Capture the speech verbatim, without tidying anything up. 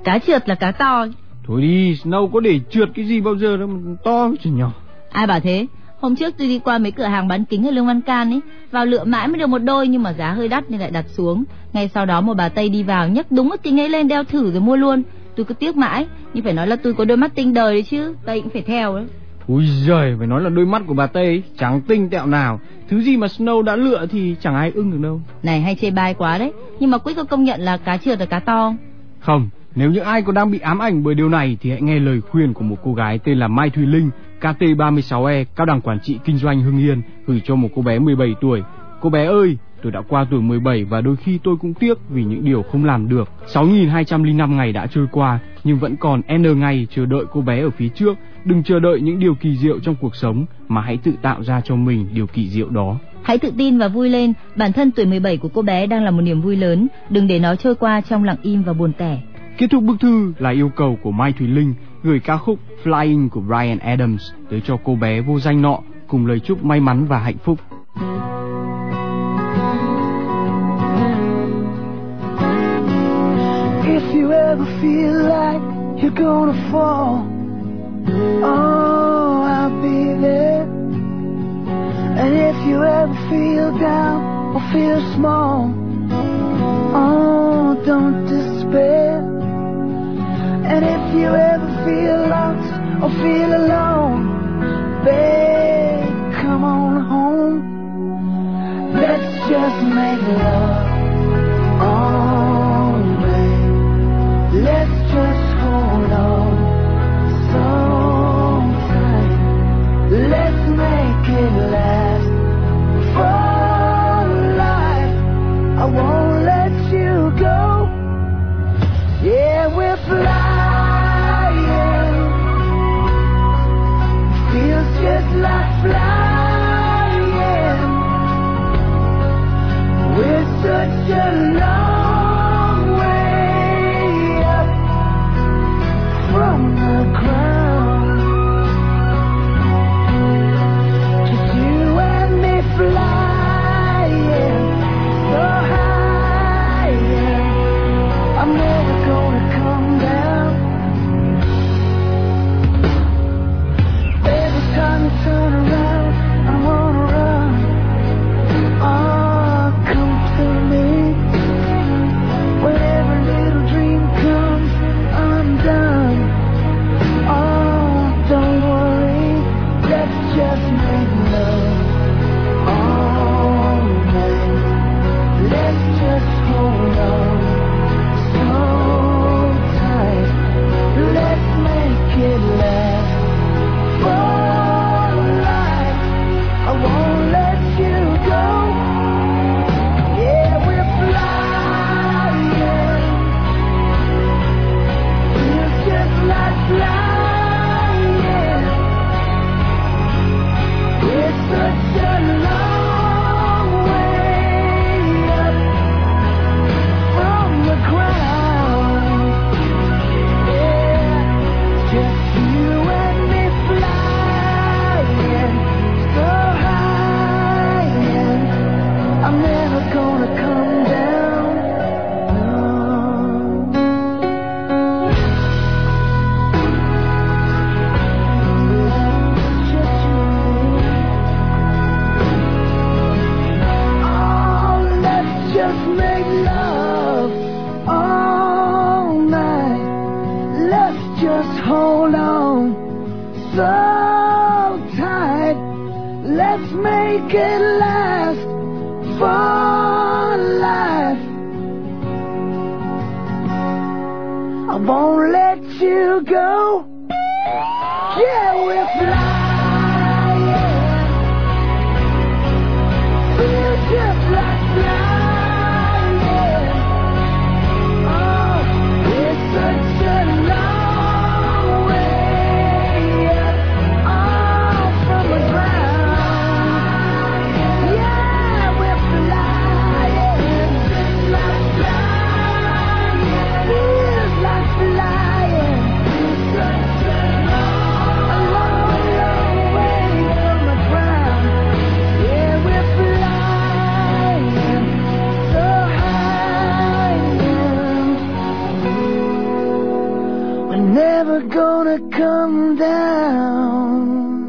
cá trượt là cá to. Thôi đi, Snow có để trượt cái gì bao giờ đâu, mà to chứ nhỏ. Ai bảo thế? Hôm trước tôi đi qua mấy cửa hàng bán kính ở Lương Văn Can ấy, vào lựa mãi mới được một đôi nhưng mà giá hơi đắt nên lại đặt xuống. Ngay sau đó một bà Tây đi vào nhấc đúng cái kính ấy lên đeo thử rồi mua luôn. Tôi cứ tiếc mãi, nhưng phải nói là tôi có đôi mắt tinh đời đấy chứ, Tây cũng phải theo đấy. Ui giời, phải nói là đôi mắt của bà Tây ấy, chẳng tinh tẹo nào. Thứ gì mà Snow đã lựa thì chẳng ai ưng được đâu. Này hay chê bai quá đấy, nhưng mà Quyết có công nhận là cá trượt là cá to không? Không, nếu những ai còn đang bị ám ảnh bởi điều này thì hãy nghe lời khuyên của một cô gái tên là Mai Thùy Linh, K T ba mươi sáu E, Cao đẳng Quản trị Kinh doanh Hưng Yên, gửi cho một cô bé mười bảy tuổi. Cô bé ơi, tôi đã qua tuổi mười bảy và đôi khi tôi cũng tiếc vì những điều không làm được. sáu nghìn hai trăm lẻ năm ngày đã trôi qua nhưng vẫn còn N ngày chờ đợi cô bé ở phía trước. Đừng chờ đợi những điều kỳ diệu trong cuộc sống mà hãy tự tạo ra cho mình điều kỳ diệu đó. Hãy tự tin và vui lên, bản thân tuổi mười bảy của cô bé đang là một niềm vui lớn, đừng để nó trôi qua trong lặng im và buồn tẻ. Kết thúc bức thư là yêu cầu của Mai Thùy Linh gửi ca khúc Flying của Bryan Adams tới cho cô bé vô danh nọ cùng lời chúc may mắn và hạnh phúc. If you ever feel like you're gonna fall, oh, I'll be there. And if you ever feel down or feel small, oh, don't despair. And if you ever feel lost or feel alone, babe, come on home. Let's just make love. Oh, babe, let's just hold on so tight. Let's make it last for life. I won't let you go. Yeah, we're flying. Feels just like flying. We're such a long way up from the ground. Just you and me flying so high. I'm never gonna come down. Every time you turn around, I wanna run. Oh, come to me. When every little dream comes undone, oh, don't worry, let's just make love. Oh, babe, let's just hold on so tight. Let's make it last for life. I won't let you go. Yeah, we're flying. Feels just like flying. We're such a long way up from the ground. Yeah, just you and me flying so high. I'm never gonna come down. No. Just you and me. Oh, let's just make love all night. Let's just hold on so tight. Let's make it last for life. I won't let you go. Yeah, we're flying. Feel just like flying. Oh, it's such a long way up, oh, from the ground. Yeah, we're flying. Like flying. Feels like flying. Such a long, a long never gonna come down.